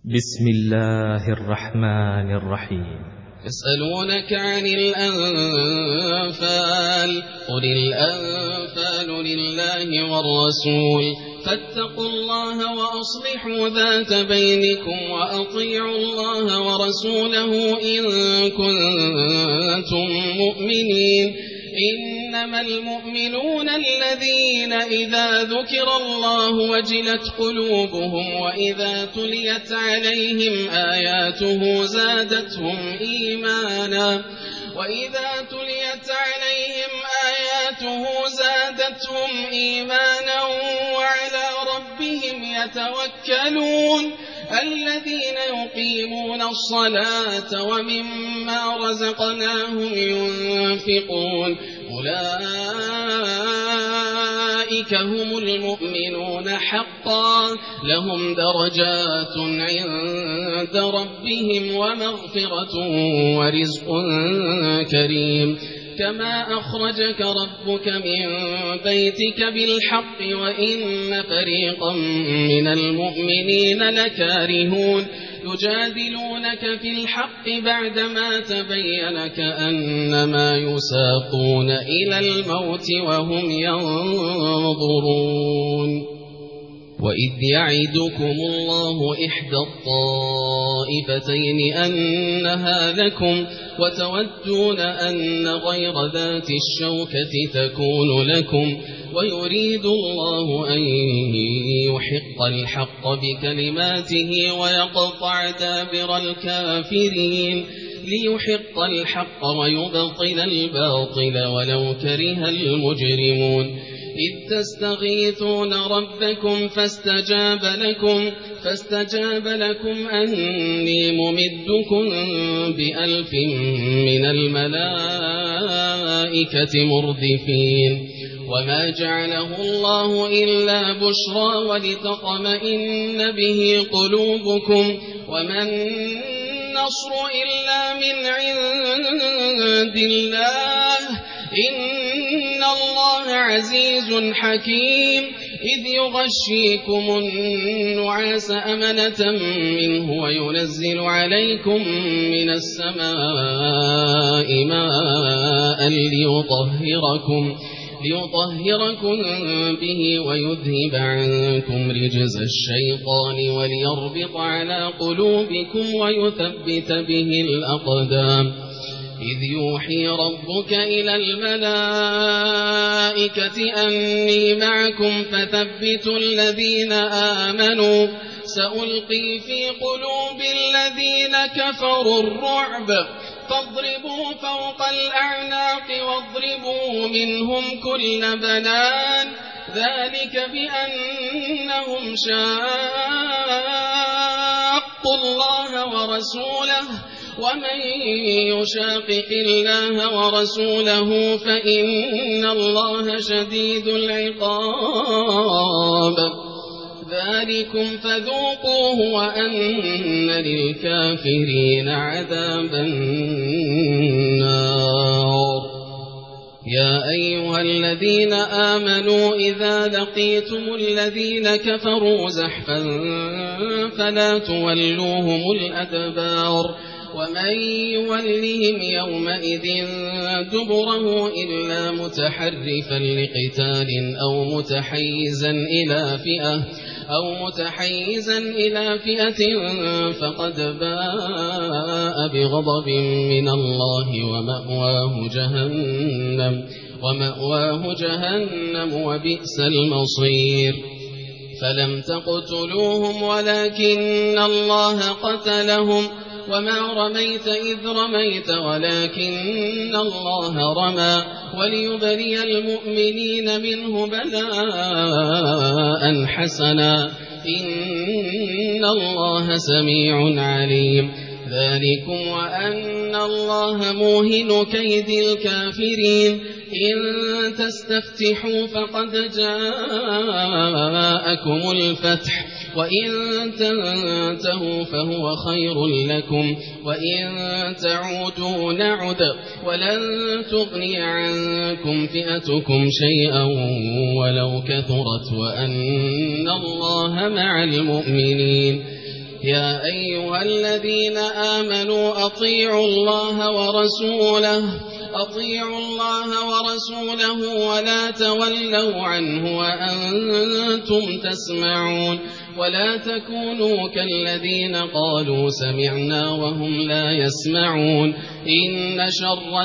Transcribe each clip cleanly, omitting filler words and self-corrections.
بسم الله الرحمن الرحيم. يسألونك عن الأنفال قل الأنفال لله والرسول فاتقوا الله وأصلحوا ذات بينكم وأطيعوا الله ورسوله إن كنتم مؤمنين. إنما المؤمنون الذين إذا ذكر الله وجلت قلوبهم وإذا تليت عليهم آياته زادتهم إيمانا وعلى ربهم يتوكلون. الذين يقيمون الصلاة ومما رزقناهم ينفقون أولئك هم المؤمنون حقا لهم درجات عند ربهم ومغفرة ورزق كريم. كما أخرجك ربك من بيتك بالحق وإن فريقا من المؤمنين لكارهون يجادلونك في الحق بعدما تبين كأنما يساقون إلى الموت وهم ينظرون. وإذ يعدكم الله إحدى الطائفتين أنها لكم وتودون أن غير ذات الشوكة تكون لكم ويريد الله أن يحق الحق بكلماته ويقطع دابر الكافرين ليحق الحق ويبطل الباطل ولو كره المجرمون. إذ تستغيثون ربكم فاستجاب لكم أني ممدكم ب1000 من الملائكة مردفين. وما جعله الله إلا بشرى ولتطمئن به قلوبكم وما النصر إلا من عند الله إن الله عزيز حكيم. إذ يغشيكم النعاس أمنة منه وينزل عليكم من السماء ماء ليطهركم به ويذهب عنكم رجز الشيطان وليربط على قلوبكم ويثبت به الأقدام. إذ يوحي ربك إلى الملائكة أني معكم فثبتوا الذين آمنوا سألقي في قلوب الذين كفروا الرعب فاضربوا فوق الأعناق واضربوا منهم كل بنان ذلك بأنهم شاقوا الله ورسوله ومن يشاقق الله ورسوله فإن الله شديد العقاب. ذلكم فذوقوه وأن للكافرين عذاب النار. يا أيها الذين آمنوا إذا لقيتم الذين كفروا زحفا فلا تولوهم الأدبار ومن يولهم يومئذ دبره إلا متحرفا لقتال أو متحيزا إلى فئة فقد باء بغضب من الله ومأواه جهنم وبئس المصير. فلم تقتلوهم ولكن الله قتلهم وما رميت إذ رميت ولكن الله رمى وليبلي المؤمنين منه بلاء حسنا إن الله سميع عليم. ذلكم وأن الله موهن كيد الكافرين. إن تستفتحوا فقد جاءكم الفتح وإن تنتهوا فهو خير لكم وإن تعودوا نعد ولن تغني عنكم فئتكم شيئا ولو كثرت وأن الله مع المؤمنين. يا أيها الذين آمنوا أطيعوا الله ورسوله ولا تولوا عنه وأنتم تسمعون ولا تكونوا كالذين قالوا سمعنا وهم لا يسمعون إن شر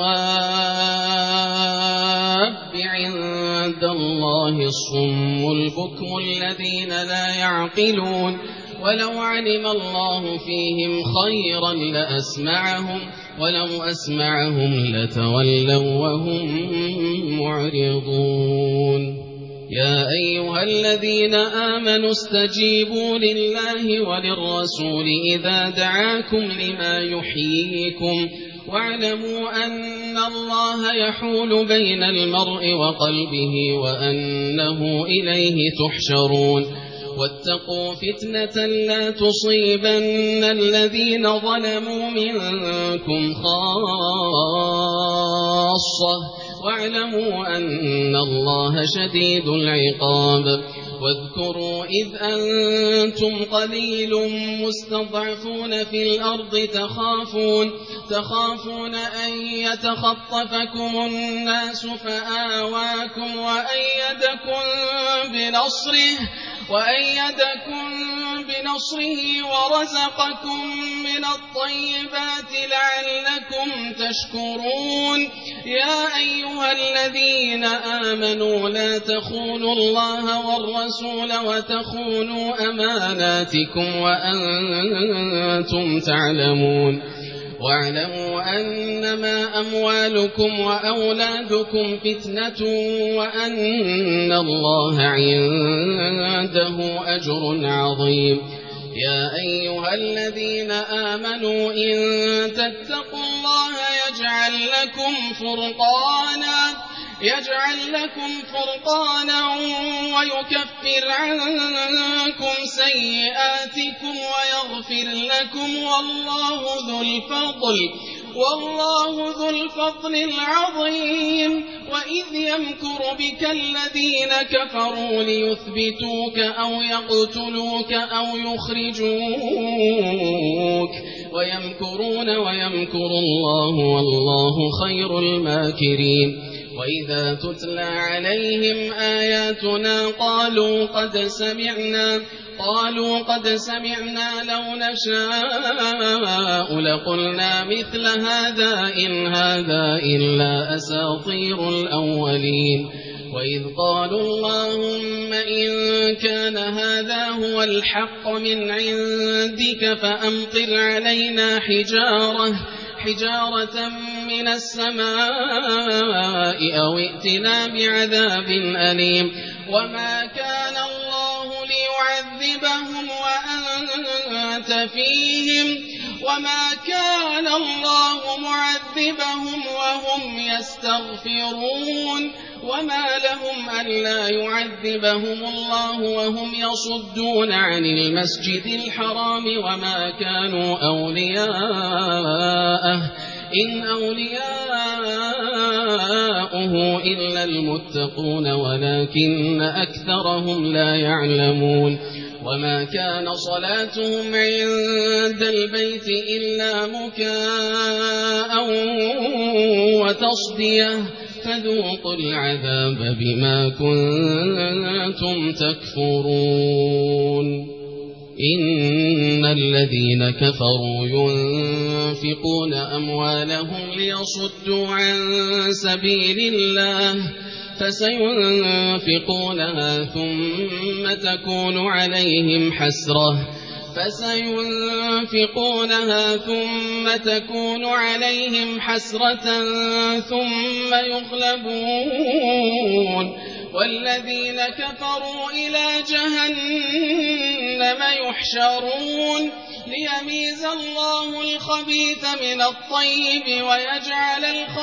الدواب عند الله الصم البكم الذين لا يعقلون ولو علم الله فيهم خيرا لأسمعهم ولو أسمعهم لتولوا وهم معرضون يا أيها الذين آمنوا استجيبوا لله وللرسول إذا دعاكم لما يحييكم واعلموا أن الله يحول بين المرء وقلبه وأنه إليه تحشرون واتقوا فتنة لا تصيبن الذين ظلموا منكم خاصة واعلموا أن الله شديد العقاب واذكروا إذ أنتم قليل مستضعفون في الأرض تخافون أن يتخطفكم الناس فآواكم وأيدكم بنصره ورزقكم من الطيبات لعلكم تشكرون يا أيها الذين آمنوا لا تخونوا الله والرسول وتخونوا أماناتكم وأنتم تعلمون واعلموا أنما أموالكم وأولادكم فتنة وأن الله عنده أجر عظيم يا أيها الذين آمنوا إن تتقوا الله يجعل لكم فرقانا ويكفر عنكم سيئاتكم ويغفر لكم والله ذو الفضل العظيم وإذ يمكر بك الذين كفروا ليثبتوك أو يقتلوك أو يخرجوك ويمكرون ويمكر الله والله خير الماكرين وإذا تتلى عليهم آياتنا قالوا قد سمعنا لو نشاء لقلنا مثل هذا إن هذا إلا أساطير الأولين وإذ قالوا اللهم إن كان هذا هو الحق من عندك فأمطر علينا حجارة من السماء أو ائتنا بعذاب أليم وما كان الله ليعذبهم وأنت فيهم وما كان الله معذبهم وهم يستغفرون وما لهم ألا يعذبهم الله وهم يصدون عن المسجد الحرام وما كانوا أولياءه إن أولياؤه إلا المتقون ولكن أكثرهم لا يعلمون وما كان صلاتهم عند البيت إلا مكاء وتصدية فذوقوا العذاب بما كنتم تكفرون إن الذين كفروا ينفقون أموالهم ليصدوا عن سبيل الله فسينفقونها ثم تكون عليهم حسرة ثم يغلبون والذين كفروا إلى جهنم يحشرون ليميز الله الخبيث من الطيب ويجعل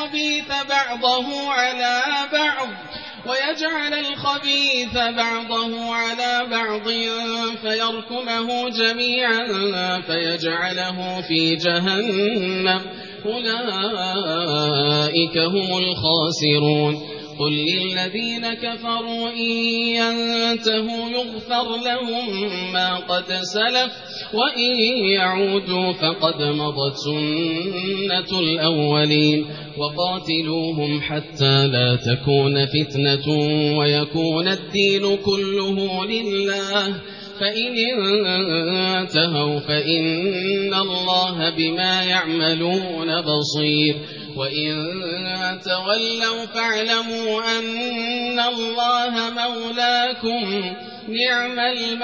الخبيث بعضه على بعض فيركمه جميعا فيجعله في جهنم أولئك هم الخاسرون قل للذين كفروا إن ينتهوا يغفر لهم ما قد سلف وإن يعودوا فقد مضت سنة الأولين وقاتلوهم حتى لا تكون فتنة ويكون الدين كله لله فإن انتهوا فإن الله بما يعملون بصير وإن تولوا فاعلموا أن الله مولاكم نعم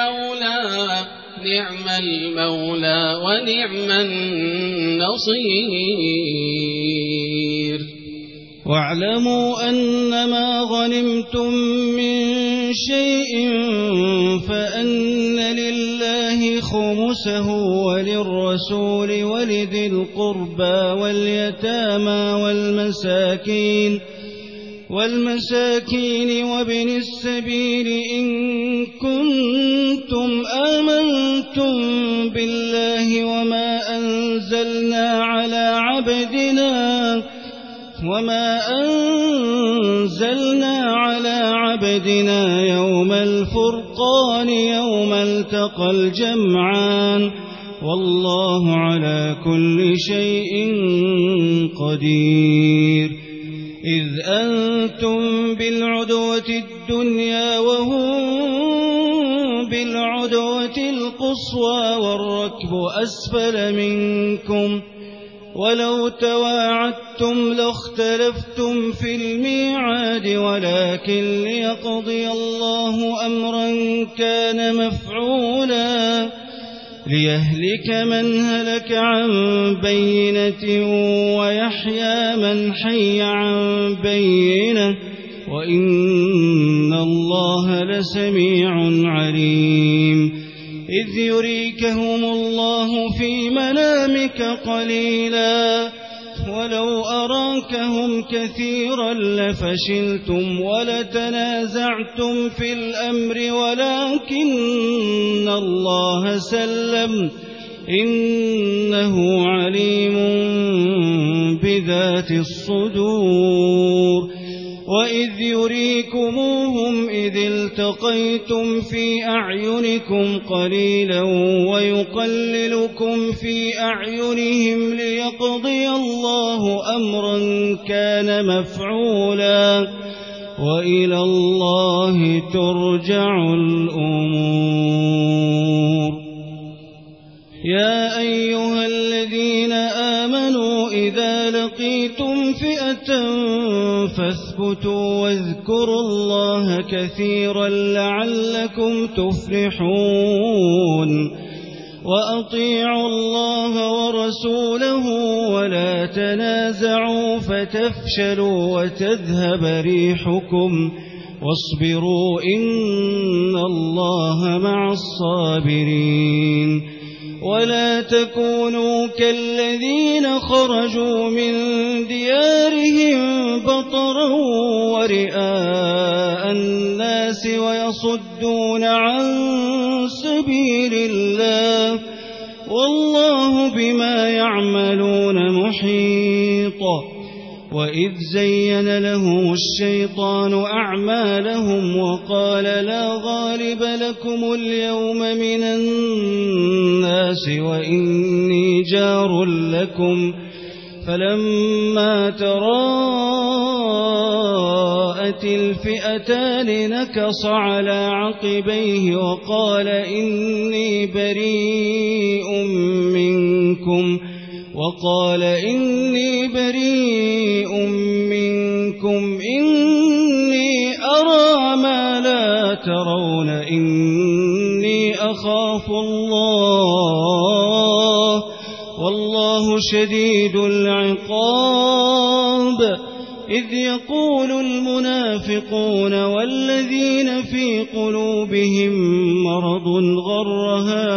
المولى ونعم النصير. واعلموا أنما غنمتم من شيء فأن لله خمسه وللرسول ولذي القربى واليتامى والمساكين وابن السبيل إن كنتم آمنتم بالله وما أنزلنا على عبدنا يوم الفرقان يوم التقى الجمعان والله على كل شيء قدير. إذ أنتم بالعدوة الدنيا وهم بالعدوة القصوى والركب أسفل منكم ولو تواعدتم لاختلفتم في الميعاد ولكن ليقضي الله أمرا كان مفعولا ليهلك من هلك عن بينة ويحيى من حي عن بينة وإن الله لسميع عليم. إذ يريكهم الله في منامك قليلا ولو أراكهم كثيرا لفشلتم ولتنازعتم في الأمر ولكن الله سلم إنه عليم بذات الصدور. وإذ يريكموهم إذ التقيتم في أعينكم قليلا ويقللكم في أعينهم ليقضي الله أمرا كان مفعولا وإلى الله ترجع الأمور. يا أيها الذين آمنوا إذا لقيتم فئة فاثبتوا واذكروا الله كثيرا لعلكم تفلحون. وأطيعوا الله ورسوله ولا تنازعوا فتفشلوا وتذهب ريحكم واصبروا إن الله مع الصابرين. ولا تكونوا كالذين خرجوا من ديارهم بطرا ورئاء الناس ويصدون عن سبيل الله والله بما يعملون محيط. وإذ زين لهم الشيطان أعمالهم وقال لا غالب لكم اليوم من الناس وإني جار لكم فلما تراءت الفئتان نكص على عقبيه وقال إني بريء منكم إني أرى ما لا ترون إني أخاف الله والله شديد العقاب. إذ يقول المنافقون والذين في قلوبهم مرض غر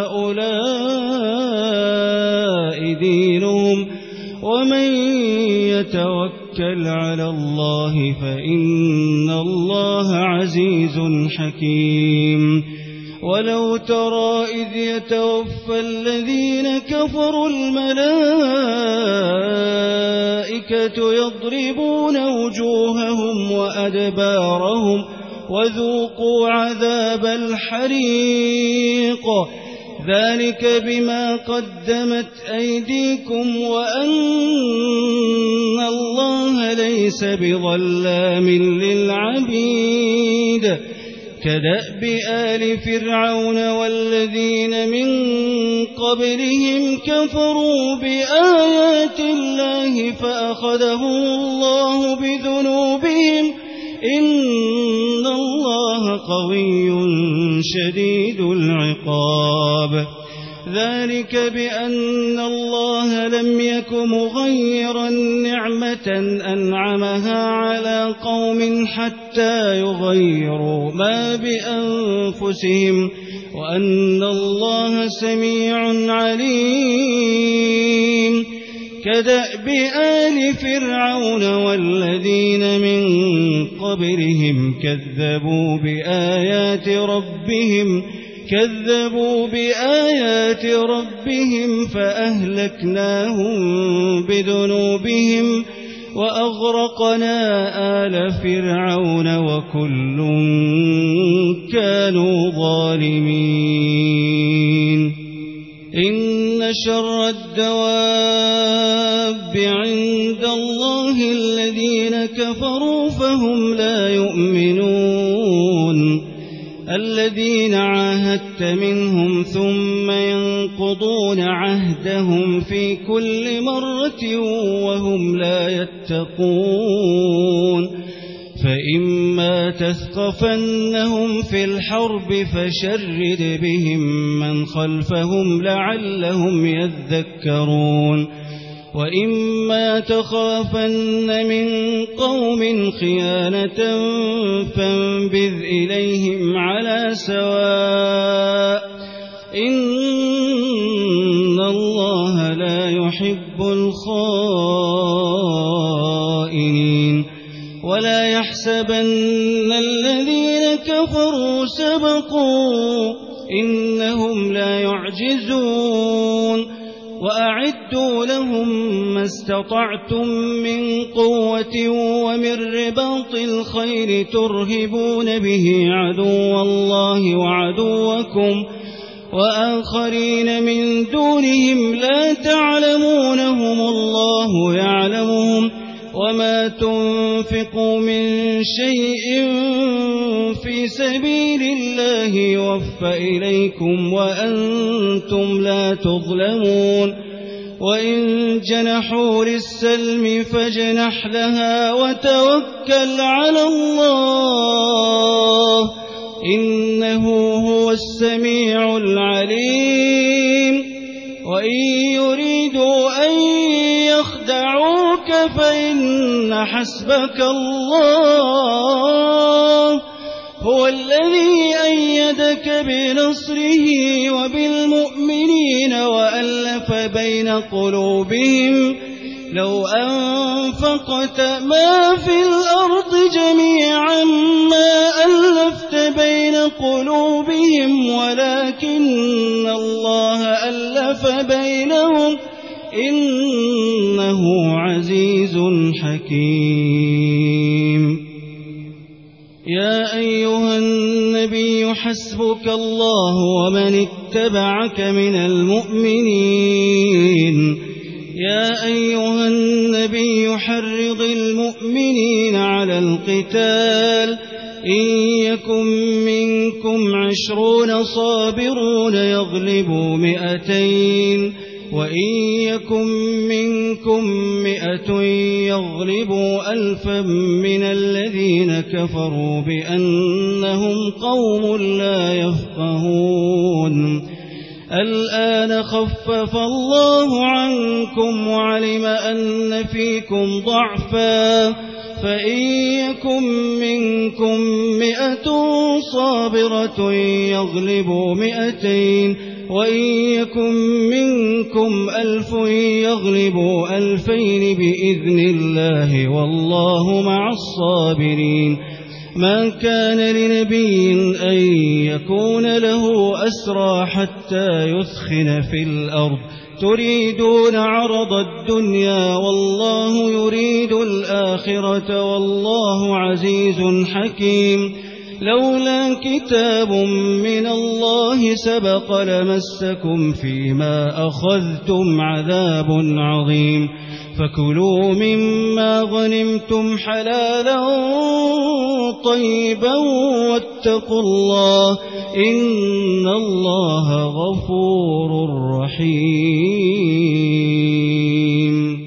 هؤلاء دينهم ومن يتوكل على الله فإن الله عزيز حكيم. ولو ترى إذ يتوفى الذين كفروا الملائكة يضربون وجوههم وأدبارهم وذوقوا عذاب الحريق ذلك بما قدمت أيديكم وأن الله ليس بظلام للعبيد كدأب آل فرعون والذين من قبلهم كفروا بآيات الله فأخذهم الله بذنوبهم إن الله قوي شديد العقاب ذلك بأن الله لم يك مغيرا نعمة أنعمها على قوم حتى يغيروا ما بأنفسهم وأن الله سميع عليم كدأب آل فرعون والذين من قبلهم كذبوا بآيات ربهم فأهلكناهم بذنوبهم وأغرقنا آل فرعون وكل كانوا ظالمين إن شر الدواب عند الله الذين كفروا فهم لا يؤمنون الذين عاهدت منهم ثم ينقضون عهدهم في كل مرة وهم لا يتقون فإما تثقفنهم في الحرب فشرد بهم من خلفهم لعلهم يذكرون وإما تخافن من قوم خيانة فانبذ إليهم على سواء إن الله لا يحب الخائنين ولا يحسبن الذين كفروا سبقوا إنهم لا يعجزون وأعدوا لهم ما استطعتم من قوة ومن رباط الخيل ترهبون به عدو الله وعدوكم وآخرين من دونهم لا تعلمونهم الله يعلمهم وما تنفقوا من شيء في سبيل الله يوفى إليكم وأنتم لا تظلمون وإن جنحوا للسلم فاجنح لها وتوكل على الله إنه هو السميع العليم وإن يريدوا أن يخدعوك فإن حسبك الله هو الذي أيدك بنصره وبالمؤمنين وألف بين قلوبهم لو أنفقت ما في الأرض جميعا ما ألفت بين قلوبهم ولكن الله ألف بينهم إنه عزيز حكيم يا أيها النبي حسبك الله ومن اتبعك من المؤمنين يا أيها النبي حرض المؤمنين على القتال إن يكن منكم 20 صابرون يغلبوا 200 وإن يكن منكم 100 يغلبوا 1000 من الذين كفروا بأنهم قوم لا يفقهون الآن خفف الله عنكم وعلم أن فيكم ضعفا فإن يكن منكم 100 صابرة يغلبوا 200 وإن يكن منكم 1000 يغلبوا 2000 بإذن الله والله مع الصابرين ما كان لنبي أن يكون له أسرى حتى يثخن في الأرض تريدون عرض الدنيا والله يريد الآخرة والله عزيز حكيم لولا كتاب من الله سبق لمسكم فيما أخذتم عذاب عظيم فكلوا مما غنمتم حلالا طيبا واتقوا الله إن الله غفور رحيم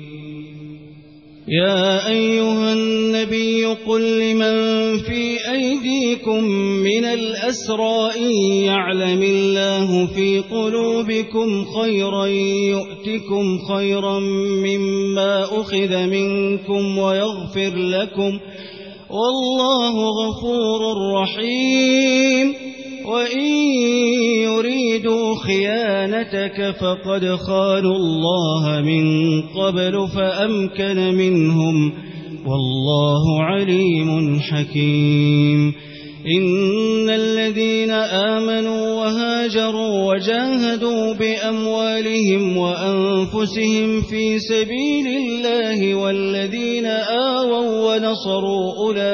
يا أيها النبي قل لمن في أيديكم من الأسرى إن يعلم الله في قلوبكم خيرا يؤتكم خيرا مما أخذ منكم ويغفر لكم والله غفور رحيم وإن يريدوا خيانتك فقد خانوا الله من قبل فأمكن منهم والله عليم حكيم إن الذين آمنوا وهاجروا وجاهدوا بأموالهم وأنفسهم في سبيل الله والذين آووا ونصروا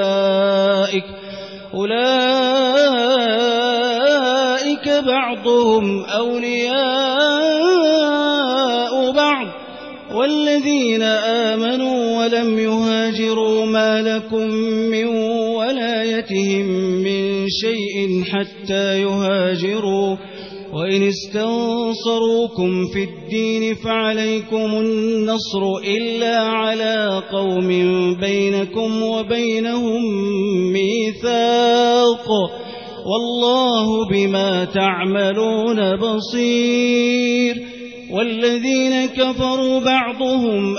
أولئك بعضهم أولياء بعض والذين آمنوا ولم يهاجروا ما لكم من ولايتهم من شيء حتى يهاجروا وإن استنصروكم في الدين فعليكم النصر إلا على قوم بينكم وبينهم ميثاق والله بما تعملون بصير والذين كفروا بعضهم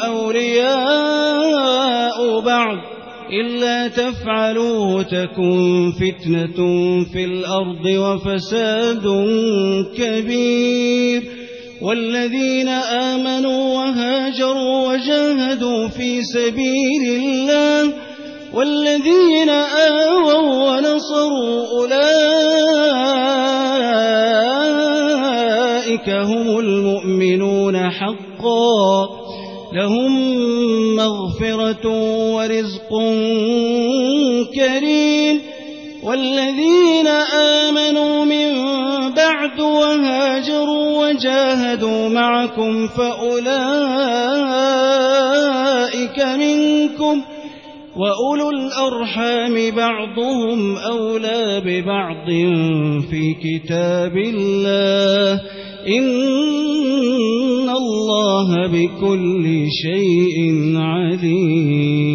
أولياء بعض إلا تفعلوه تكن فتنة في الأرض وفساد كبير والذين آمنوا وهاجروا وجاهدوا في سبيل الله والذين آووا ونصروا أولئك هم المؤمنون حقا لهم مغفرة ورزق كريم والذين آمنوا من بعد وهاجروا وجاهدوا معكم فأولئك منكم وأولو الأرحام بعضهم أولى ببعض في كتاب الله إن الله بكل شيء عليم